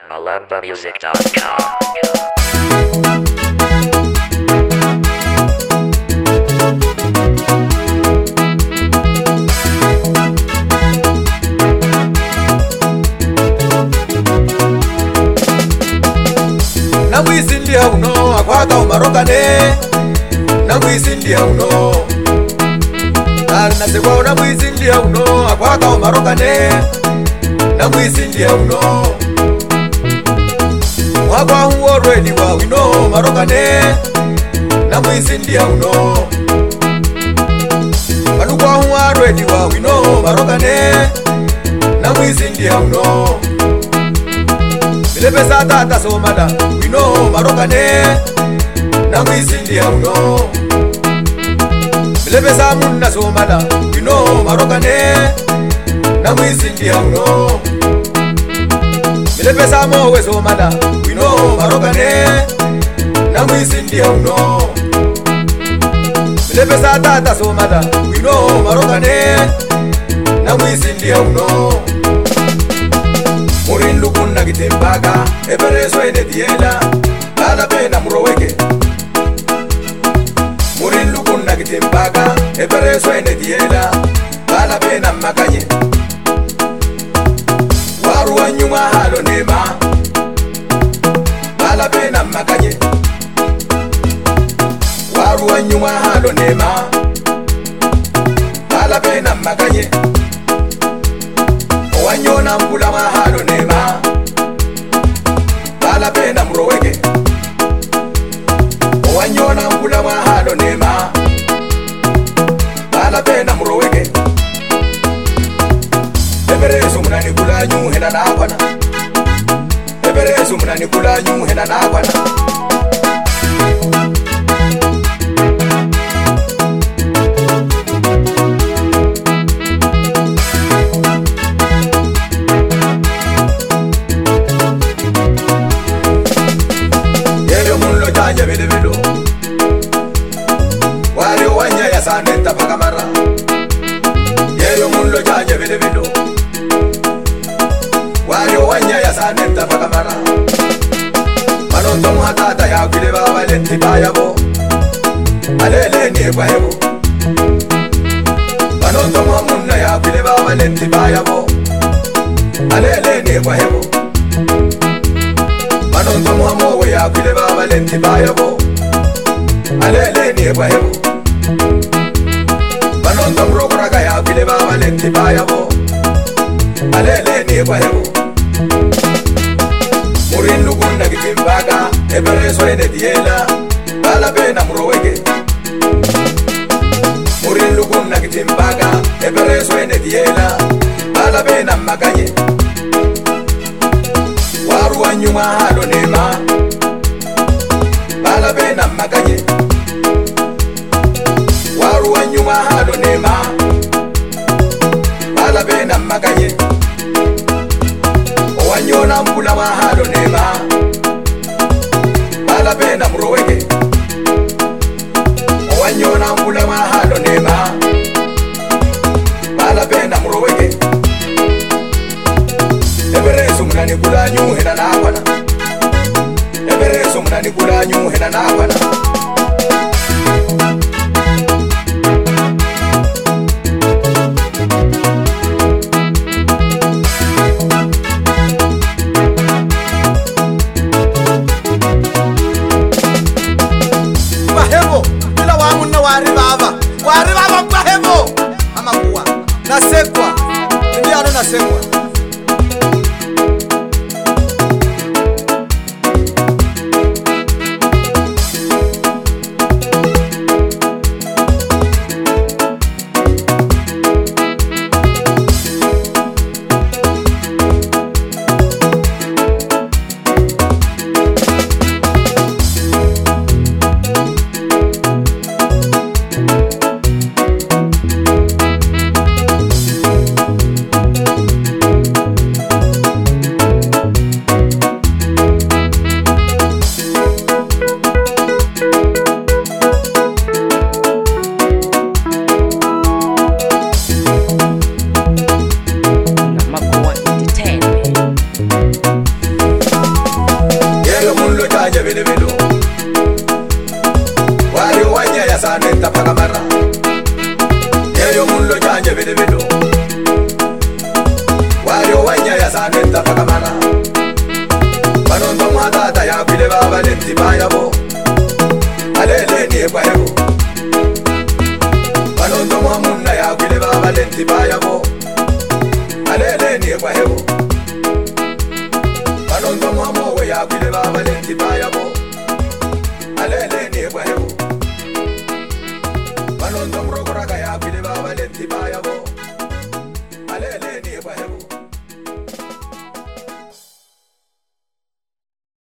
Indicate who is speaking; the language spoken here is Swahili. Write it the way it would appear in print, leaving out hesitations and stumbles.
Speaker 1: malembamusic.com.
Speaker 2: Namwisindia uno akwaka umarokane. Namwisindia uno nasekwa namwisindia uno akwaka umarokane. Namwisindia uno wakwa huo ready wa wino marokane. Namwisindia uno manukwa huo ready wa wino marokane. Namwisindia uno Milepesa tata somada wino marokane. Namwisindia uno Milepesa munna somada wino marokane. Namwisindia uno Milepesa mowe somada wino marokane. Namwisindia uno Milepesa tata somada wino marokane. Namwisindia uno Murindu kunna gitimbaga ebereso ene diela ala pena muroweke. Murindu kunna gitimbaga ebereso ene diela ala pena makanye. Waru wanyuma halo nema ala pena makanye. Waru wanyuma halo nema ala pena makanye. Wanyona mpula mahalo nema ala pena muroweke. Wanyona mpula mahalo nema ala pena muroweke. Ebereso munani kula nyuhena nakwana. Ebereso munani kula nyuhena nakwana. Velo wale wanya ya saneta pakamara. Yero mulo jaje velo wale wanya ya saneta pakamara. Manoto muhatata ya kile baba lenti bayabo alele ni kwa hebo. Manoto muhamunna ya kile baba lenti bayabo alele ni kwa hebo. Manoto muhamowe ya kile baba lenti bayabo alele ni kwa hebo. Manoto mrokoraga ya kile baba lenti bayabo alele ni kwa hebo. Murindu kunna gitimbaga ebereso ene diela ala pena muroweke. Murindu kunna gitimbaga ebereso ene diela ala pena makanye. Waru wanyuma halo nema ala pena makanye. Waru wanyuma halo nema ala pena makanye. Wanyona mpula mahalo nema ala pena muroweke. Wanyona mpula mahalo nema ala pena muroweke. Ebereso munani kula nyuhena nakwana. Ebereso munani kula nyuhena nakwana. Bahebo bila wangu na wari baba bahebo amakuwa nasekwa ndiano nasekwa. mwa munna ya kwile baba lenti bayabo alele ni kwa hebo Banondo mwa mowe ya kwile baba lenti bayabo